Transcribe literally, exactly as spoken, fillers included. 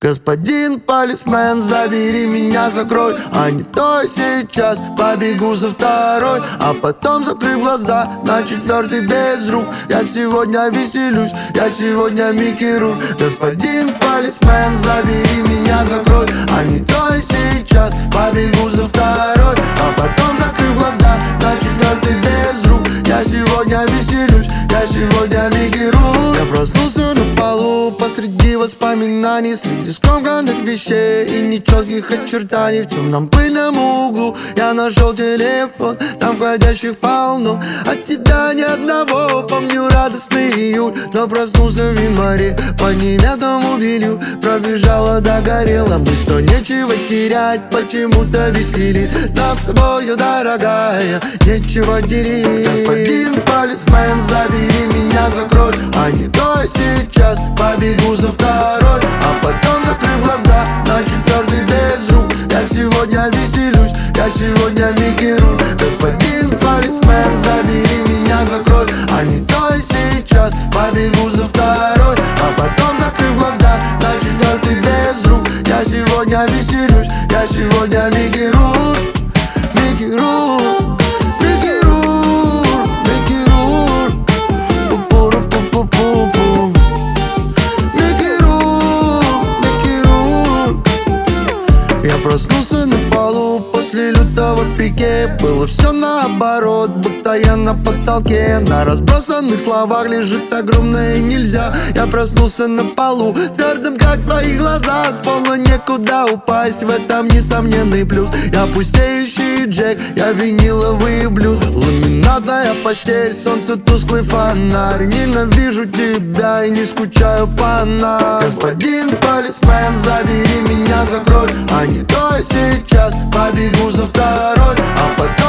Господин полисмен, забери меня, закрой, а не то сейчас побегу за второй. А потом, закрыв глаза, на четвертый без рук. Я сегодня веселюсь, я сегодня Микки Рур. Господин полисмен, забери меня, закрой, а не то сейчас побегу за второй. А потом, закрыв глаза, на четвертый без рук. Я сегодня веселюсь, я сегодня Микки Рур. Я проснулся на полу посреди воспоминаний, среди скомканных вещей и нечетких очертаний. В темном пыльном углу я нашел телефон, там входящих полно, от тебя ни одного. Помню радостный июль, но проснулся в январе под неведомым белью. Пробежала, догорела мысль, что нечего терять, почему-то веселит. Нам с тобою, дорогая, нечего делить. Господин полисмен, забери меня, закрой, а не то сейчас побегу за второй. А потом, закрыв глаза, на четвертый без рук. Я сегодня веселюсь, я сегодня Микки Рур. Господин полисмен, забери меня, закрой, а не то сейчас побегу за второй. А потом, закрыв глаза, на четвертый без рук. Я сегодня веселюсь, я сегодня Микки Рур. Микки Рур, Микки Рур, Микки Рур. Пу-пу-ру-пу-пу-пу-пу. Микки Рур, Микки Рур. Я проснулся на полу после лютого пике. Было все наоборот, будто я на потолке. На разбросанных словах лежит огромное нельзя. Я проснулся на полу, твердым как твои глаза. С пола некуда упасть, в этом несомненный плюс. Я пустеющий Джек, я виниловый блюз. Ламинатная постель, солнце тусклый фонарь. Ненавижу тебя и не скучаю по нам. Господин полисмен, забери меня, закрой, а не то сейчас побегу за второй. А потом